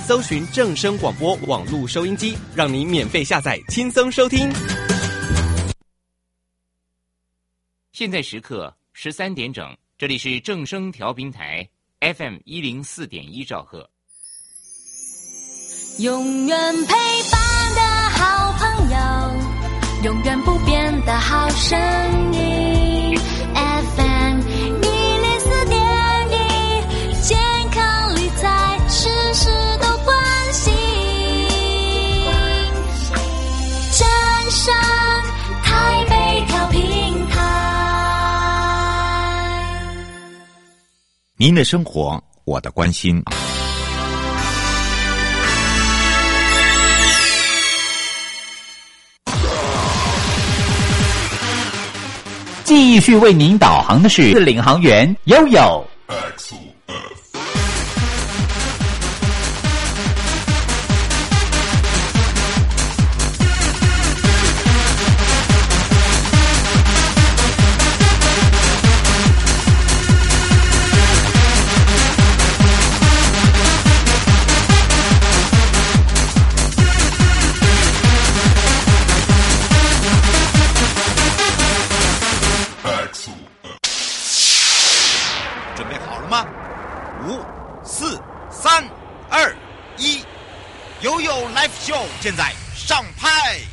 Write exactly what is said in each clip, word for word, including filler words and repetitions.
搜寻正声广播网络收音机，让你免费下载，轻松收听。 现在时刻十三点整，这里是正声调频台 F M 一零四点一兆赫。 永远陪伴的好朋友，永远不变的好声音 F M 一零四点一，健康理财事事都关心。正声台北调频台， 您的生活，我的关心。 继续为您导航的是领航员悠悠。 现在上拍。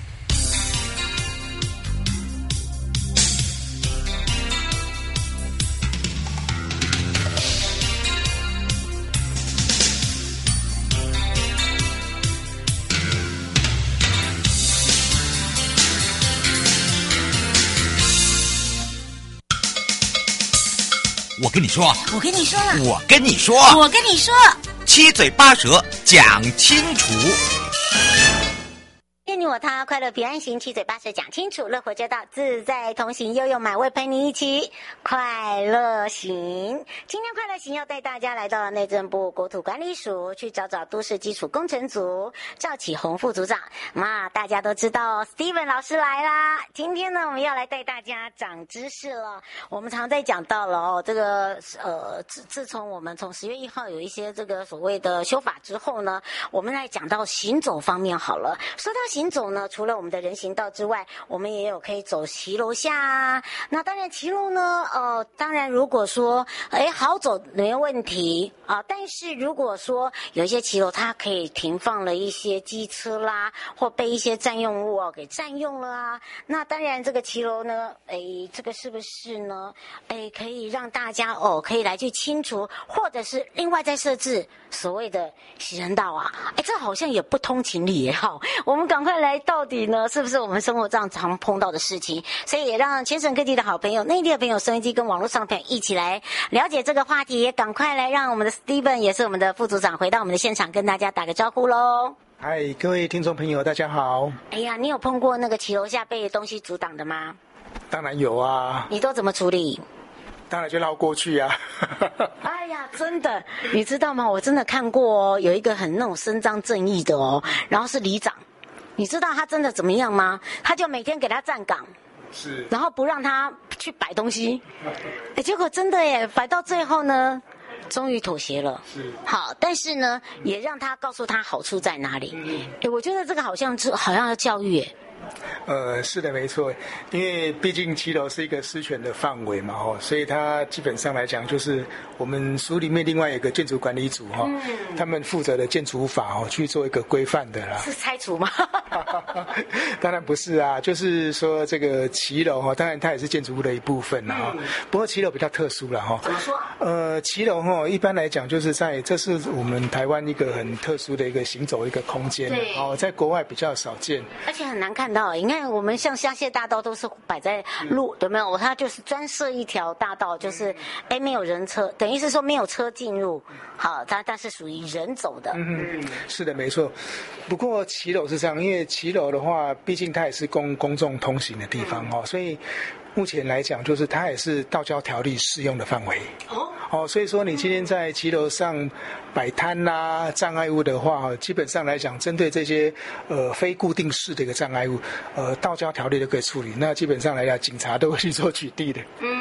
我跟你说， 我跟你说了， 我跟你说， 我跟你说， 七嘴八舌讲清楚。 你我他，快乐平安行，七嘴八舌讲清楚，乐活街道自在同行，悠悠买位陪你一起快乐行。今天快乐行要带大家来到内政部国土管理署，去找找都市基础工程组赵启宏副组长。嘛，大家都知道 Steven 老师来啦。今天呢，我们要来带大家长知识了。我们常在讲到了哦，这个呃，自自从我们从十月一号有一些这个所谓的修法之后呢，我们来讲到行走方面好了。说到行走呢，除了我们的人行道之外，我们也有可以走骑楼下啊。那当然骑楼呢，呃，当然如果说哎好走没有问题啊，但是如果说有一些骑楼它可以停放了一些机车啦，或被一些占用物哦给占用了啊，那当然这个骑楼呢，哎，这个是不是呢？哎，可以让大家哦可以来去清除，或者是另外再设置所谓的行人道啊。哎，这好像也不通情理也好，我们赶快来到底呢，是不是我们生活上常碰到的事情？所以也让全省各地的好朋友、内地的朋友、收音机跟网络上的朋友一起来了解这个话题，也赶快来让我们的 Steven 也是我们的副组长回到我们的现场，跟大家打个招呼喽。 嗨，各位听众朋友，大家好。 哎呀，你有碰过那个骑楼下被东西阻挡的吗？ 当然有啊。 你都怎么处理？ 当然就绕过去啊。 哎呀，真的，你知道吗？我真的看过哦，有一个很那种伸张正义的哦，然后是里长。你知道他真的怎么样吗？他就每天给他站岗， 是， 然后不让他去摆东西，哎，结果真的耶，摆到最后呢，终于妥协了。 是， 好，但是呢，也让他告诉他好处在哪里。嗯，哎，我觉得这个好像是好像要教育耶。 呃，是的，没错，因为毕竟骑楼是一个私权的范围嘛，哈，所以它基本上来讲，就是我们署里面另外有一个建筑管理组哈，嗯，他们负责的建筑法哦去做一个规范的啦。 是拆除吗？ 当然不是啊，就是说这个骑楼哈，当然它也是建筑物的一部分啦哈，嗯，不过骑楼比较特殊了哈。 怎么说？ 呃，骑楼哈，一般来讲就是在这是我们台湾一个很特殊的一个行走一个空间， 对， 哦，在国外比较少见， 而且很难看到。你看我们像香榭大道都是摆在路，有没有？它就是专设一条大道，就是哎没有人车，等于是说没有车进入，好，它但是属于人走的。 嗯，是的，没错。不过骑楼是这样，因为骑楼的话，毕竟它也是公公众通行的地方哦，所以目前来讲，就是它也是道交条例适用的范围。哦。哦，所以说你今天在骑楼上摆摊啦、障碍物的话，基本上来讲，针对这些呃非固定式的一个障碍物，呃，道交条例都可以处理。那基本上来讲，警察都会去做取缔的。 嗯，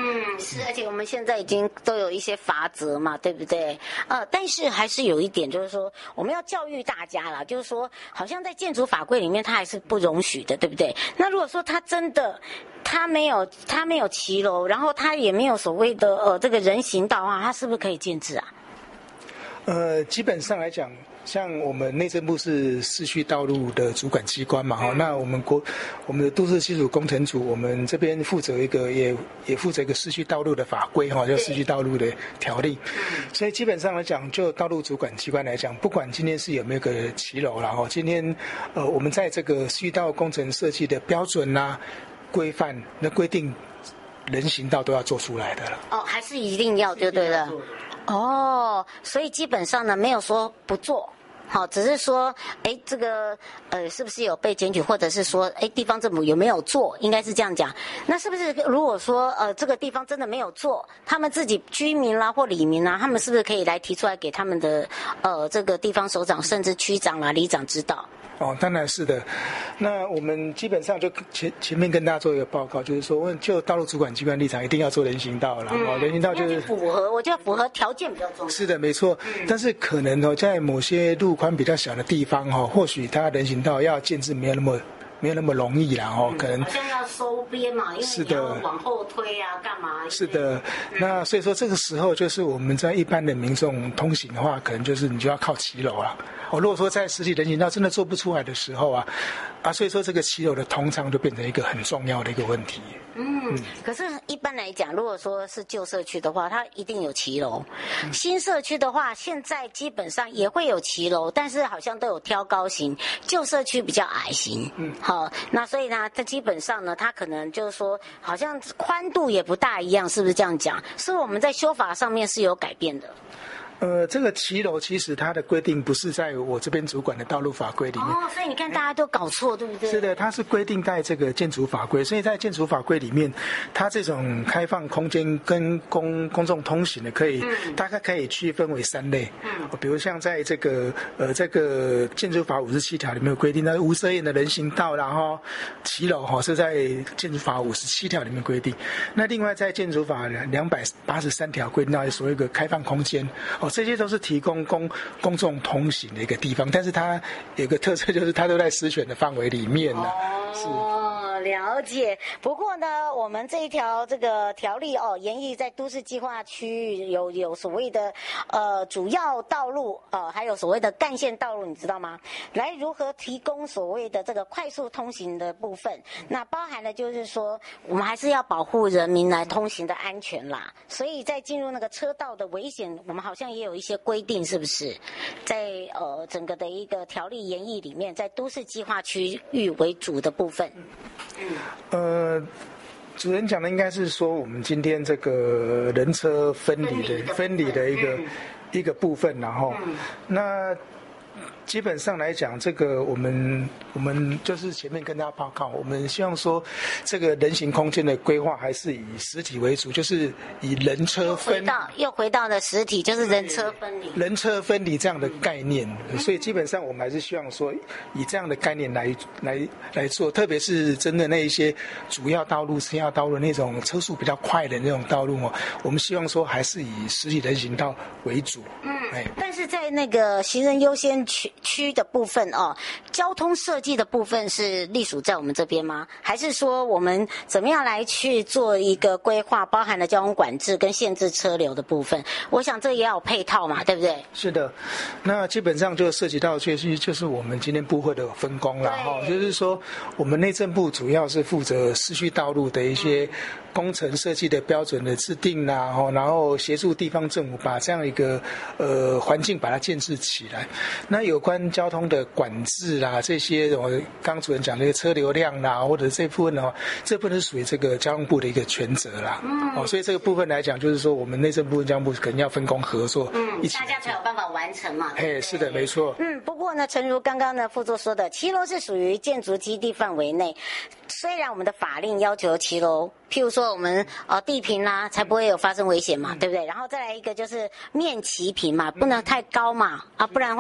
是，而且我们现在已经都有一些法则嘛，对不对？呃，但是还是有一点，就是说我们要教育大家啦，就是说好像在建筑法规里面，它还是不容许的，对不对？那如果说它真的，它没有它没有骑楼，然后它也没有所谓的呃这个人行道啊，它是不是可以建制啊？ 呃，基本上来讲，像我们内政部是市区道路的主管机关嘛，哈、嗯，那我们国我们的都市基础工程组，我们这边负责一个也也负责一个市区道路的法规哈，叫市区道路的条例。嗯，所以基本上来讲，就道路主管机关来讲，不管今天是有没有个骑楼啦，哈，今天呃我们在这个市区道路工程设计的标准啦、规范那规定，人行道都要做出来的了。 哦，还是一定要就对了。哦，所以基本上呢，没有说不做，好，只是说，哎，这个呃，是不是有被检举，或者是说，哎，地方政府有没有做，应该是这样讲。那是不是如果说呃，这个地方真的没有做，他们自己居民啦或里民啊，他们是不是可以来提出来给他们的呃这个地方首长甚至区长啊、里长知道？ 哦，当然是的。那我们基本上就前前面跟大家做一个报告，就是说，就道路主管机关立场，一定要做人行道了。嗯、哦，人行道就是符合，我觉得符合条件比较重要。 是的，没错。嗯、但是可能哦，在某些路宽比较小的地方哈、哦，或许它人行道要建制没有那么。没有那么容易啦，哦，嗯、可能好像要收边嘛，因为你要往后推啊，干嘛？ 是的，嗯、那所以说这个时候就是我们在一般的民众通行的话，可能就是你就要靠骑楼了。哦，如果说在实体人行道真的做不出来的时候啊，啊，所以说这个骑楼的通畅就变成一个很重要的一个问题。 嗯，嗯可是一般来讲，如果说是旧社区的话，它一定有骑楼；嗯、新社区的话，现在基本上也会有骑楼，但是好像都有挑高型，旧社区比较矮型。嗯。好，那所以呢，它基本上呢，它可能就是说，好像宽度也不大一样，是不是这样讲？是我们在修法上面是有改变的。 呃，这个骑楼其实它的规定不是在我这边主管的道路法规里面。 哦，所以你看大家都搞错，对不对？ 是的，它是规定在这个建筑法规，所以在建筑法规里面，它这种开放空间跟公公众通行的，可以、嗯、大概可以区分为三类。嗯，比如像在这个呃这个建筑法五十七条里面有规定，那无遮掩的人行道，然后骑楼哈是在建筑法五十七条里面规定。那另外在建筑法两百八十三条规定到所谓的开放空间哦。这些都是提供公公众通行的一个地方，但是它有个特色，就是它都在实选的范围里面呢。 哦，了解。不过呢，我们这一条这个条例哦，研议在都市计划区域有有所谓的呃主要道路呃，还有所谓的干线道路，你知道吗？来如何提供所谓的这个快速通行的部分？那包含了就是说，我们还是要保护人民来通行的安全啦。所以在进入那个车道的危险，我们好像也有一些规定，是不是？在呃整个的一个条例研议里面，在都市计划区域为主的部分。 嗯，呃，主任讲的应该是说，我们今天这个人车分离的分离的一个、嗯、一个部分，然后、嗯、那。基本上来讲，这个我们我们就是前面跟大家报告，我们希望说，这个人行空间的规划还是以实体为主，就是以人车分。又回到又回到了实体，就是人车分离。 人车分离这样的概念，嗯、所以基本上我们还是希望说，以这样的概念来来来做，特别是针对那一些主要道路、次要道路那种车速比较快的那种道路哦，我们希望说还是以实体人行道为主。 嗯，哎，但是在那个行人优先区。区的部分哦，交通设计的部分是隶属在我们这边吗？还是说我们怎么样来去做一个规划，包含了交通管制跟限制车流的部分？我想这也要有配套嘛，对不对？ 是的，那基本上就涉及到就是就是我们今天部会的分工了哈，就是说我们内政部主要是负责市区道路的一些工程设计的标准的制定啦，然后协助地方政府把这样一个呃环境把它建设起来。那有关交通的管制啦，这些我刚主任讲的车流量啦，或者这部分的话，这部分是属于这个交通部的一个权责啦。嗯，哦，所以这个部分来讲，就是说我们内政部跟交通部可能要分工合作， 嗯， 一起大家才有办法完成嘛。 哎，是的，没错。 嗯，不过呢，诚如刚刚呢副座说的，骑楼是属于建筑基地范围内，虽然我们的法令要求骑楼。譬如说我们呃地平啦、啊，才不会有发生危险嘛，嗯、对不对？然后再来一个就是面齐平嘛，不能太高嘛，啊，不然的话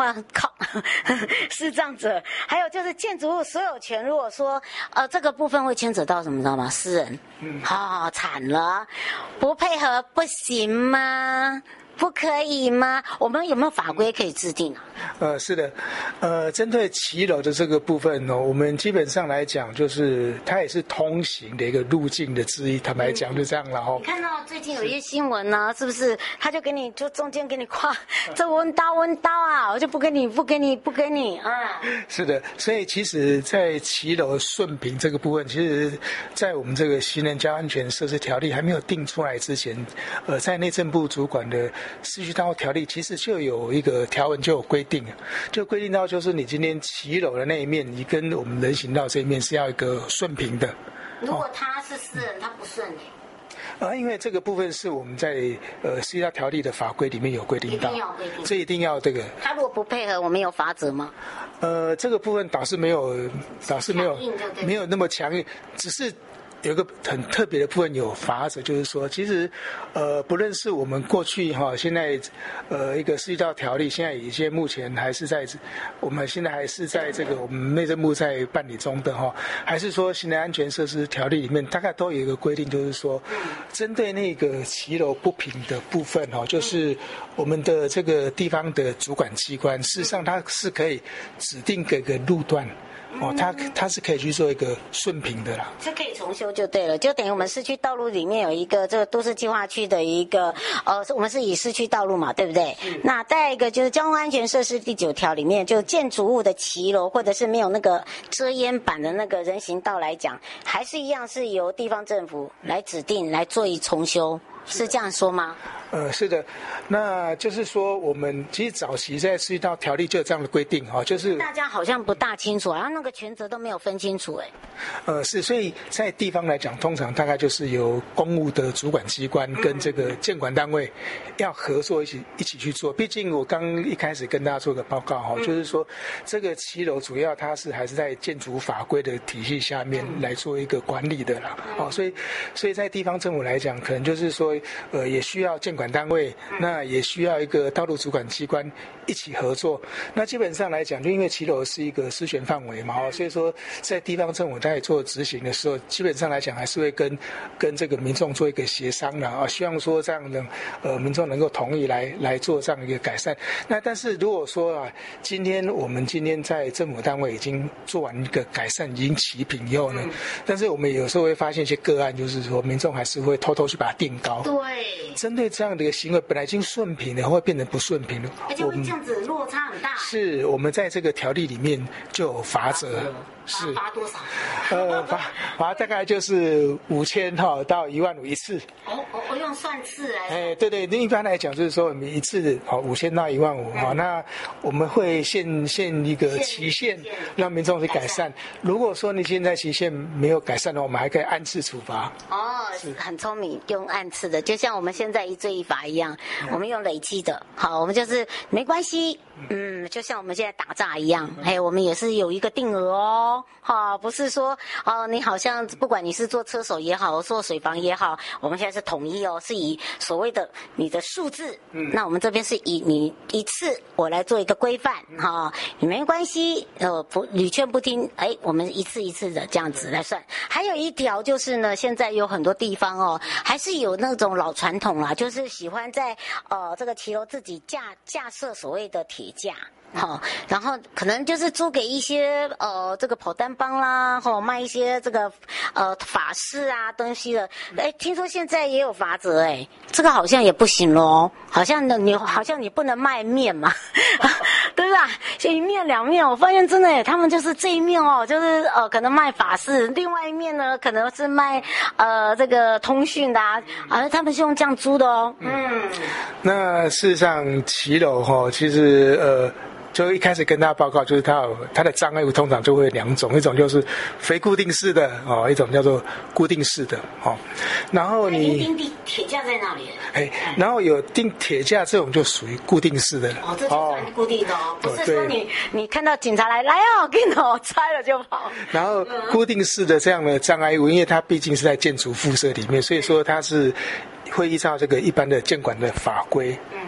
靠，视障者，还有就是建筑物所有权，如果说呃这个部分会牵扯到什么，知道吗？私人，嗯，好、哦、惨了，不配合不行吗？不可以吗？我们有没有法规可以制定啊？ 呃，是的，呃，针对骑楼的这个部分呢、哦，我们基本上来讲，就是它也是通行的一个路径的之一。坦白讲，就这样了哦。 你看到最近有一些新闻呢，是不是？他就给你就中间给你跨，这温刀温刀啊，我就不跟你不跟你不跟你啊。 是的，所以其实，在骑楼顺平这个部分，其实，在我们这个行人交安全设施条例还没有定出来之前，呃，在内政部主管的市区道路条例其实就有一个条文就有规定，就规定到就是你今天骑楼的那一面，你跟我们人行道这一面是要一个顺平的。 如果他是私人，他不顺你。 啊，因为这个部分是我们在呃市区道条例的法规里面有规定到， 一定要规定， 这一定要这个。 他如果不配合，我们有罚则吗？ 呃，这个部分倒是没有，倒是没有没有那么强硬，只是。有一个很特别的部分有罚则，就是说，其实，呃，不论是我们过去哈，现在，呃，一个市区道条例，现在有些目前还是在，我们现在还是在这个我们内政部在办理中的哈，还是说行人安全设施条例里面大概都有一个规定，就是说，针对那个骑楼不平的部分哈，就是我们的这个地方的主管机关，事实上它是可以指定给个路段。哦，它它是可以去做一个顺平的啦， 是可以重修就对了，就等于我们市区道路里面有一个这个都市计划区的一个，呃，我们是以市区道路嘛，对不对？那再一个就是交通安全设施第九条里面，就建筑物的骑楼或者是没有那个遮烟板的那个人行道来讲，还是一样是由地方政府来指定来做一重修，是这样说吗？ 呃，是的，那就是说，我们其实早期在市区道条例就有这样的规定哈，就是大家好像不大清楚，然后那个权责都没有分清楚哎。 呃，是，所以在地方来讲，通常大概就是由公务的主管机关跟这个监管单位要合作一起一起去做。毕竟我刚一开始跟大家做个报告哈，就是说这个骑楼主要它是还是在建筑法规的体系下面来做一个管理的啦。哦，所以所以在地方政府来讲，可能就是说，呃，也需要监管单位，那也需要一个道路主管机关一起合作。那基本上来讲，就因为骑楼是一个施权范围嘛，所以说在地方政府在做执行的时候，基本上来讲还是会跟跟这个民众做一个协商的啊，希望说这样的呃民众能够同意来来做这样一个改善。那但是如果说啊，今天我们今天在政府单位已经做完一个改善，已经齐平以后呢，但是我们有时候会发现一些个案，就是说民众还是会偷偷去把它垫高。 对， 针对这样的一个行为，本来已经顺平了，会变成不顺平了， 而且会这样子落差很大。 是我们在这个条例里面就有罚则。是罚多少？ 呃，罚罚大概就是五千哈到一万五一次。 哦，我我用算次来。 哎，对对，一般来讲就是说，我们一次好五千到一万五哈，那我们会限限一个期限，让民众去改善。如果说你现在期限没有改善的话，我们还可以按次处罚。 哦，很聪明，用按次的，就像我们现在一罪一罚一样，我们用累积的。好，我们就是没关系，嗯，就像我们现在打诈一样，哎，我们也是有一个定额哦。好，不是说哦，你好像不管你是做车手也好，做水房也好，我们现在是统一哦，是以所谓的你的数字，嗯，那我们这边是以你一次我来做一个规范，哈、哦，你没关系，呃，不屡劝不听，哎，我们一次一次的这样子来算。还有一条就是呢，现在有很多地方哦，还是有那种老传统啦，就是喜欢在呃这个骑楼自己架架设所谓的铁架。好、哦，然后可能就是租给一些呃这个跑单帮啦，哈、哦，卖一些这个呃法式啊东西的。哎，听说现在也有罚则，哎，这个好像也不行咯，好像呢你好像你不能卖面嘛，对吧？一面两面，我发现真的耶，他们就是这一面哦，就是呃可能卖法式，另外一面呢可能是卖呃这个通讯的啊，啊他们是用这样租的哦。嗯， 那事实上骑楼哈，其实呃。就一开始跟大家报告，就是它有它的障碍物通常就会有两种，一种就是非固定式的哦，一种叫做固定式的哦。然后你钉铁架在那里， 哎，然后有钉铁架这种就属于固定式的哦，这就算固定的哦，不是说你你看到警察来来哦，给你哦拆了就跑。 然后固定式的这样的障碍物，因为它毕竟是在建筑附设里面，所以说它是会依照这个一般的监管的法规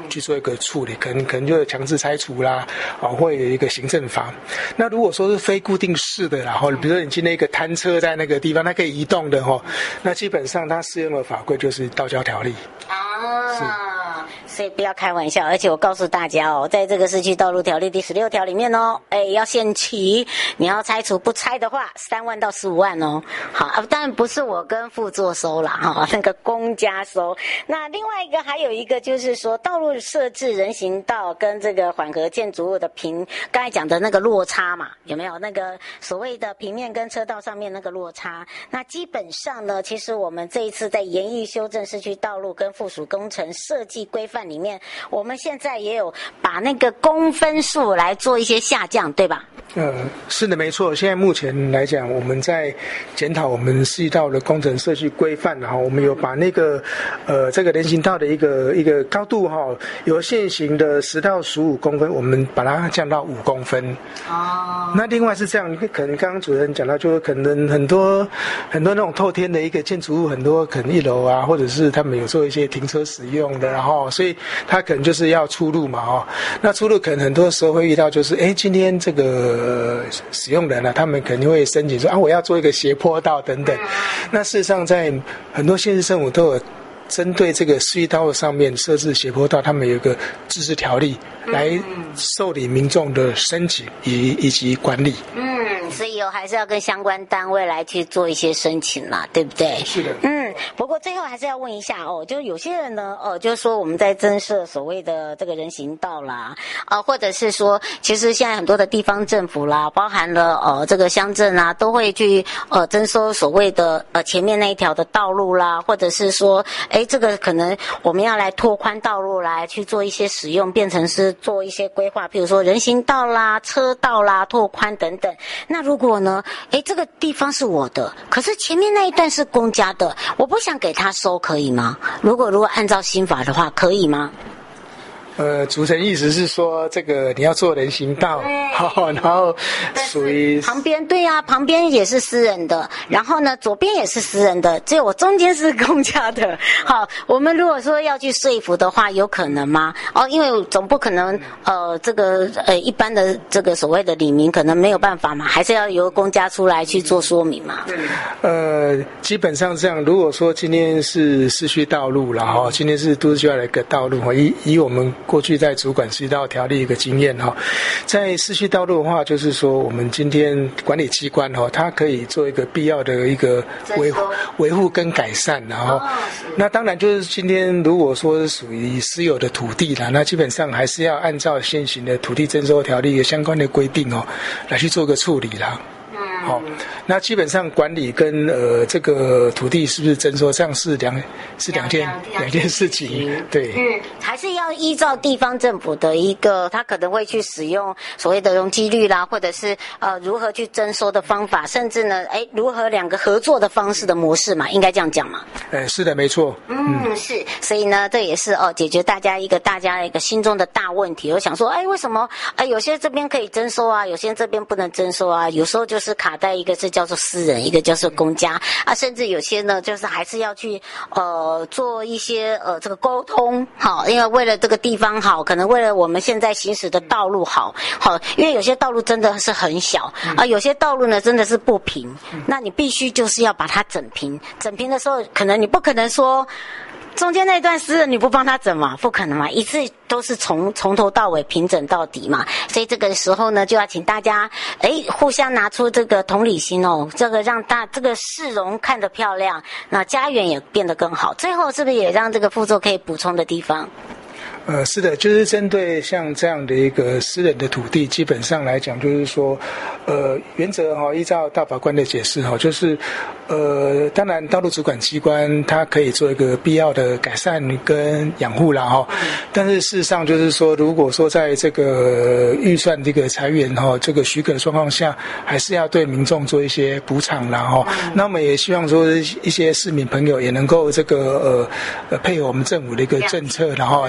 去做一个处理，可能可能就强制拆除啦，啊，会有一个行政罚。那如果说是非固定式的，然后比如说你今天一个摊车在那个地方，它可以移动的哈，那基本上它适用的法规就是道交条例啊，所以不要开玩笑。而且我告诉大家哦，在这个市区道路条例第十六条里面哦，哎，要限期，你要拆除不拆的话，三万到十五万哦。好，啊，当然不是我跟副座收啦，哈，那个公家收。那另外一个还有一个就是说，道路设置人行道跟这个缓和建筑物的平，刚才讲的那个落差嘛，有没有那个所谓的平面跟车道上面那个落差？那基本上呢，其实我们这一次在研议修正市区道路跟附属工程设计规范里面，我们现在也有把那个公分数来做一些下降，对吧？ 呃，是的，没错。现在目前来讲，我们在检讨我们市道的工程设计规范，然后我们有把那个呃这个人行道的一个一个高度哈，由现行的十到十五公分，我们把它降到五公分。哦。那另外是这样，可能刚刚主持人讲到，就是可能很多很多那种透天的一个建筑物，很多可能一楼啊，或者是他们有做一些停车使用的，然后所以他可能就是要出入嘛，哦，那出入可能很多时候会遇到，就是哎，今天这个。呃，使用人呢、啊，他们肯定会申请说啊，我要做一个斜坡道等等。那事实上，在很多县市政府都有针对这个市区道路上面设置斜坡道，他们有一个自治条例来受理民众的申请以以及管理。嗯， 所以有还是要跟相关单位来去做一些申请啦，对不对？ 是的。 嗯，不过最后还是要问一下哦，就有些人呢，哦，就是说我们在增设所谓的这个人行道啦，啊、呃，或者是说，其实现在很多的地方政府啦，包含了呃这个乡镇啊，都会去呃征收所谓的呃前面那一条的道路啦，或者是说，哎，这个可能我们要来拓宽道路来去做一些使用，变成是做一些规划，譬如说人行道啦、车道啦、拓宽等等。那如果呢，哎，这个地方是我的，可是前面那一段是公家的，我不想给他收，可以吗？如果如果按照新法的话，可以吗？ 呃，主持人意思是说，这个你要做人行道，好，然后属于旁边，对啊，旁边也是私人的，然后呢，左边也是私人的，只有我中间是公家的。好，我们如果说要去说服的话，有可能吗？哦，因为总不可能，呃，这个呃一般的这个所谓的里民可能没有办法嘛，还是要由公家出来去做说明嘛。 呃，基本上这样，如果说今天是市区道路，然后今天是都市计划的一个道路，以以我们过去在主管市区道条例一个经验哈，在市区道路的话，就是说我们今天管理机关哈，它可以做一个必要的一个维护、维护跟改善，然后，那当然就是今天如果说是属于私有的土地啦，那基本上还是要按照现行的土地征收条例的相关的规定哦，来去做个处理啦。好，那基本上管理跟呃这个土地是不是征收，这样是两是两件两件事情，对。 嗯，还是要依照地方政府的一个，他可能会去使用所谓的容积率啦，或者是呃如何去征收的方法，甚至呢，哎如何两个合作的方式的模式嘛，应该这样讲嘛。 哎，是的，没错。 嗯，嗯是，所以呢，这也是哦解决大家一个大家一个心中的大问题。我想说，哎，为什么哎有些这边可以征收啊，有些这边不能征收啊？有时候就是卡在一个是叫做私人，一个叫做公家啊，甚至有些呢，就是还是要去呃做一些呃这个沟通，好，因为为了这个地方好，可能为了我们现在行驶的道路好，好，因为有些道路真的是很小啊，有些道路呢真的是不平，那你必须就是要把它整平，整平的时候，可能你不可能说。中间那段私人你不帮他整嘛？不可能嘛！一次都是从从头到尾平整到底嘛。所以这个时候呢，就要请大家哎互相拿出这个同理心哦，这个让大这个市容看得漂亮，那家园也变得更好。最后是不是也让这个副座可以补充的地方？ 呃，是的，就是针对像这样的一个私人的土地，基本上来讲，就是说，呃，原则哈、哦，依照大法官的解释哈、哦，就是，呃，当然道路主管机关它可以做一个必要的改善跟养护啦哈、哦，但是事实上就是说，如果说在这个预算这个财源哈、哦、这个许可的状况下，还是要对民众做一些补偿啦哈、哦。那我们也希望说一些市民朋友也能够这个呃呃配合我们政府的一个政策，然后这个跟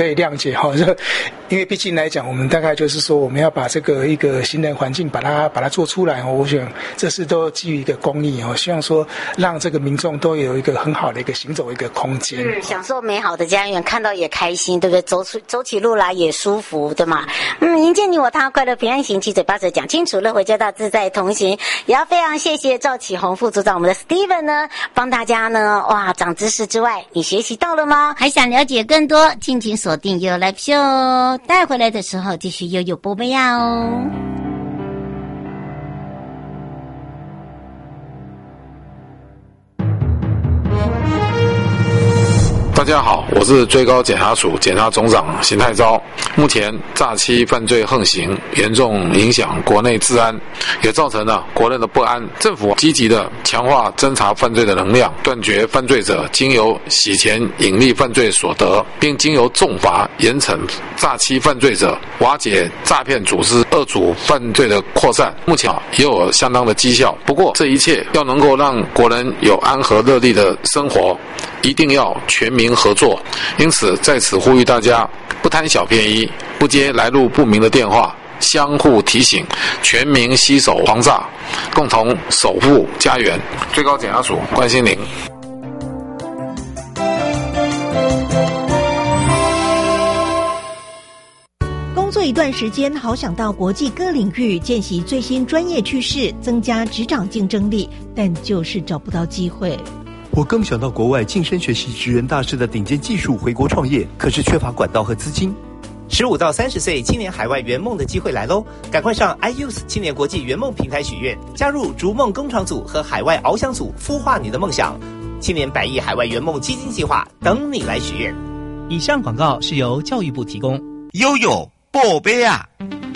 可以谅解哈，因为毕竟来讲，我们大概就是说，我们要把这个一个行人环境把它把它做出来哦。我想这是都基于一个公益哦，希望说让这个民众都有一个很好的一个行走一个空间， 嗯，享受美好的家园，看到也开心，对不对？走出走起路来也舒服，对吗？嗯，迎接你我他，快乐平安行，七嘴八舌讲清楚，乐回街道自在同行。也要非常谢谢赵启宏副组长，我们的 Steven 呢，帮大家呢哇长知识之外，你学习到了吗？还想了解更多，敬请锁定悠悠 Live Show， 带回来的时候继续悠悠波贝亚哦。 大家好，我是最高检察署检察总长邢太昭。目前诈欺犯罪横行，严重影响国内治安，也造成了国内的不安。政府积极的强化侦查犯罪的能量，断绝犯罪者经由洗钱盈利犯罪所得，并经由重罚严惩诈欺犯罪者，瓦解诈骗组织恶组犯罪的扩散。目前也有相当的绩效。不过这一切要能够让国人有安和乐利的生活，一定要全民合作。因此在此呼吁大家，不贪小便宜，不接来路不明的电话，相互提醒，全民携手防诈，共同守护家园。最高检察署关心您。 工作一段时间，好想到国际各领域见习最新专业趋势，增加职场竞争力，但就是找不到机会。 我更想到国外晋升学习职人大师的顶尖技术，回国创业，可是缺乏管道和资金。 十五到三十岁青年海外圆梦的机会来喽！赶快上 iYouth 青年国际圆梦平台许愿，加入逐梦工厂组和海外翱翔组，孵化你的梦想。青年百亿海外圆梦基金计划等你来许愿。 以上广告是由教育部提供。 悠悠宝贝啊！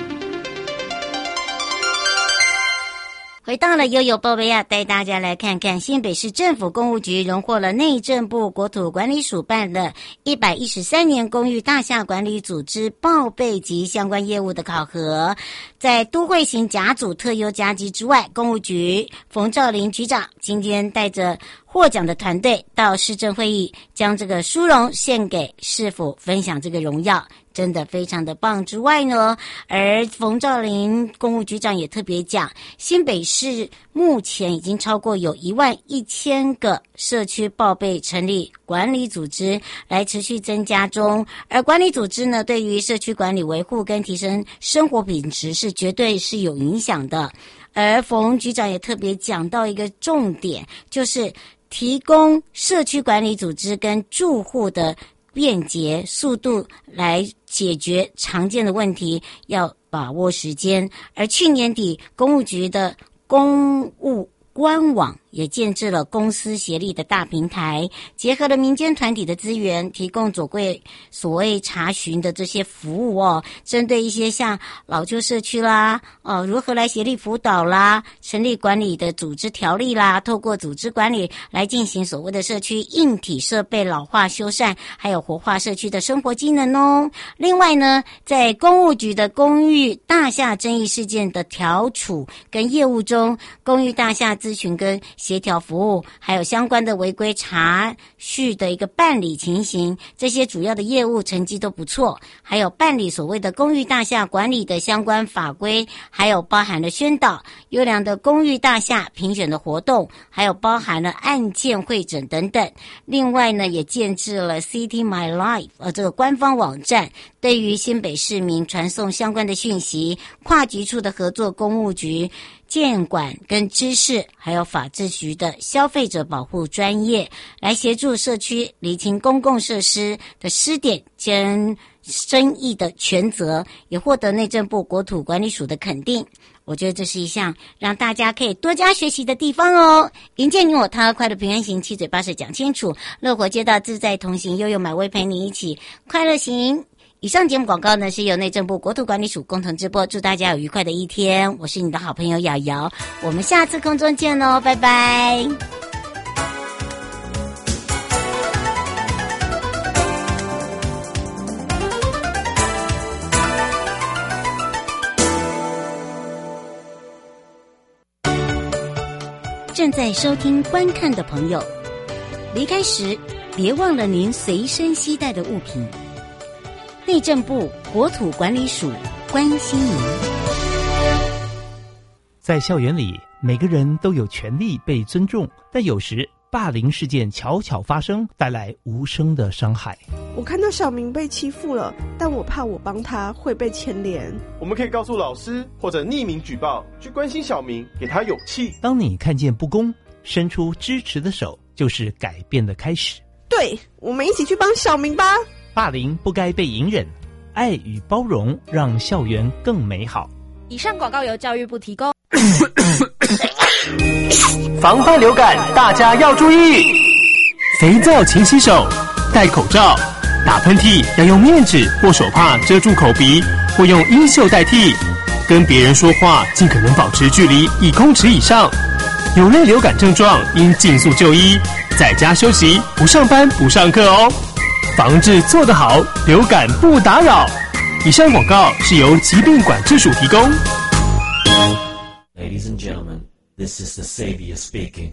回到了悠悠宝贝亚，带大家来看看新北市政府公务局荣获了内政部国土管理署办的一百一十三年公寓大厦管理组织报备及相关业务的考核。在都会型甲组特优加级之外，公务局冯兆林局长今天带着获奖的团队到市政会议，将这个殊荣献给市府，分享这个荣耀，真的非常的棒。之外呢，而冯兆林公务局长也特别讲，新北市目前已经超过有一万一千个社区报备成立管理组织，来持续增加中。而管理组织呢，对于社区管理维护跟提升生活品质是绝对是有影响的。而冯局长也特别讲到一个重点，就是提供社区管理组织跟住户的便捷速度来解决常见的问题，要把握时间。而去年底，公务局的公务官网也建置了公私协力的大平台，结合了民间团体的资源，提供左柜所谓查询的这些服务哦，针对一些像老旧社区啦，哦，如何来协力辅导啦，成立管理的组织条例啦，透过组织管理来进行所谓的社区硬体设备老化修缮，还有活化社区的生活机能哦。另外呢，在公务局的公寓大厦争议事件的调处跟业务中，公寓大厦咨询跟协调服务，还有相关的违规查序的一个办理情形，这些主要的业务成绩都不错。还有办理所谓的公寓大厦管理的相关法规，还有包含了宣导优良的公寓大厦评选的活动，还有包含了案件会诊等等。另外呢，也建置了 City My Life 呃这个官方网站，对于新北市民传送相关的讯息，跨局处的合作，公务局监管跟知识，还有法制局的消费者保护专业，来协助社区厘清公共设施的施点跟争议的权责，也获得内政部国土管理署的肯定。我觉得这是一项让大家可以多加学习的地方哦。迎接你我他，快乐平安行，七嘴八舌讲清楚，乐活街道自在同行，悠悠买位陪你一起快乐行。以上节目广告呢是由内政部国土管理署共同直播，祝大家有愉快的一天。我是你的好朋友瑶瑶，我们下次空中见喽，拜拜。正在收听观看的朋友，离开时别忘了您随身携带的物品。 内政部国土管理署关心您。 在校园里，每个人都有权利被尊重，但有时霸凌事件悄悄发生，带来无声的伤害。 我看到小明被欺负了，但我怕我帮他会被牵连。 我们可以告诉老师，或者匿名举报，去关心小明，给他勇气。 当你看见不公，伸出支持的手，就是改变的开始。 对，我们一起去帮小明吧。 霸凌不该被隐忍，爱与包容让校园更美好。 以上广告由教育部提供。 防范流感，大家要注意：肥皂勤洗手，戴口罩，打喷嚏要用面纸或手帕遮住口鼻，或用衣袖代替。跟别人说话尽可能保持距离一公尺以上。有类流感症状应尽速就医，在家休息，不上班不上课哦。防治做得好，流感不打扰。以上广告是由疾病管制署提供。 Ladies and gentlemen, this is the Savior speaking.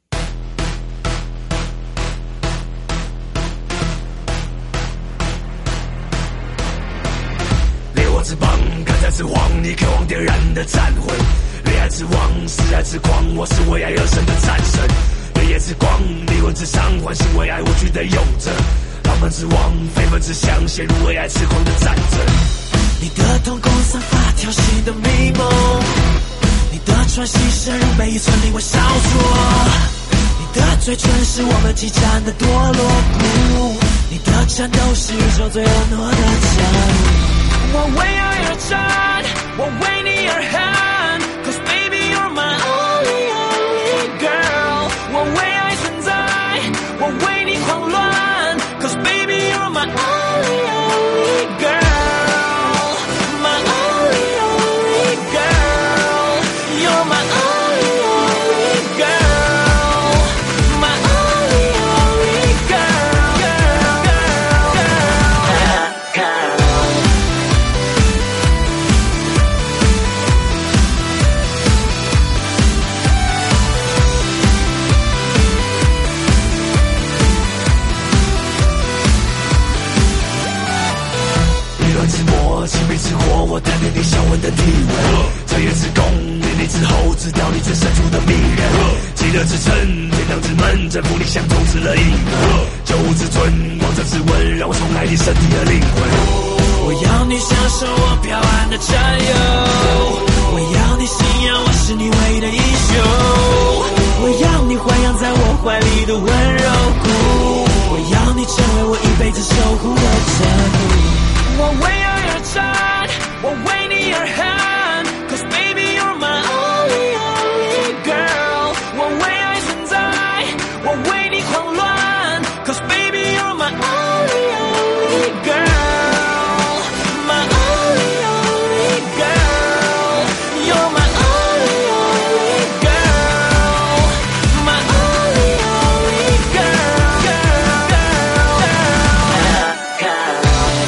烈火之棒，看在之荒，你渴望点燃的战魂。恋爱之王，是爱之狂，我是为爱而生的战神。烈焰之光，灵魂之伤，唤醒为爱无惧的勇者。浪漫之王，非分之想，陷入为爱痴狂的战争。你的瞳孔散发挑衅的迷蒙，你的喘息深入每一寸灵魂烧灼，你的嘴唇是我们激战的堕落谷，你的战斗是宇宙最婀娜的降临。我为爱而战，我为你而喊 ，Cause baby you're my only only girl。我为爱存在，我为你狂乱 ，Cause baby you're my only only girl。My only only girl，you're my only only girl，my only only girl，girl，girl，girl。情比之火，我担任你小文的地位。穿越之弓，历历之后，知道你最深处的迷人。极乐之城，天堂之门，征服你想统治了一个。九五之尊，王者之吻，让我重来你身体和灵魂。我要你享受我飘岸的占有，我要你信仰我是你唯一的英雄，我要你豢养在我怀里的温柔谷，我要你成为我一辈子守护的珍珠。我为爱而战，我为你而喊 ，Cause baby you're my only only girl。我为爱存在，我为你狂乱 ，Cause baby you're my only only girl，my only only girl，you're my only only girl，my only only girl，girl，girl，girl。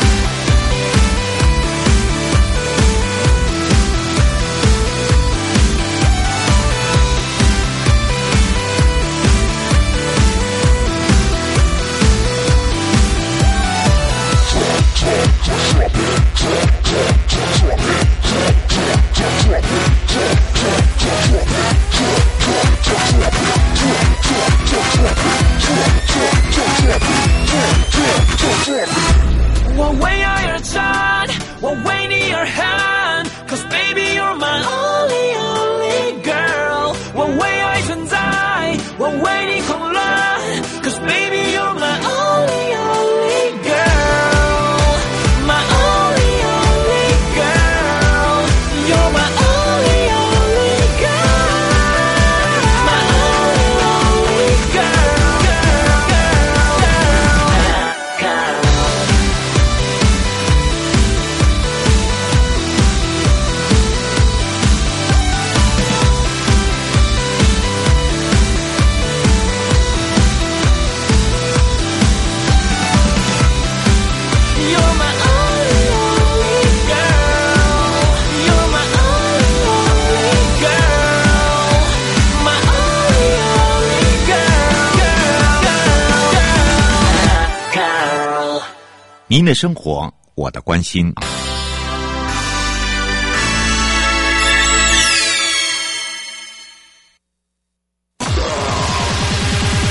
我为爱而战，我为你而喊 ，Cause baby you're my only only girl。我为爱存在，我为你狂乱 ，Cause baby you're my only only girl，my only only girl，you're my only only girl，my only only girl，girl，girl，girl。 您的生活， 我的关心。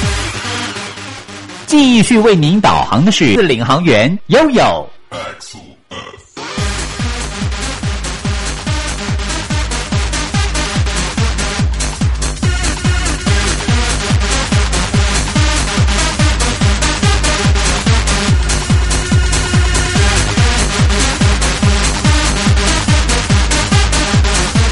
继续为您导航的是领航员悠悠。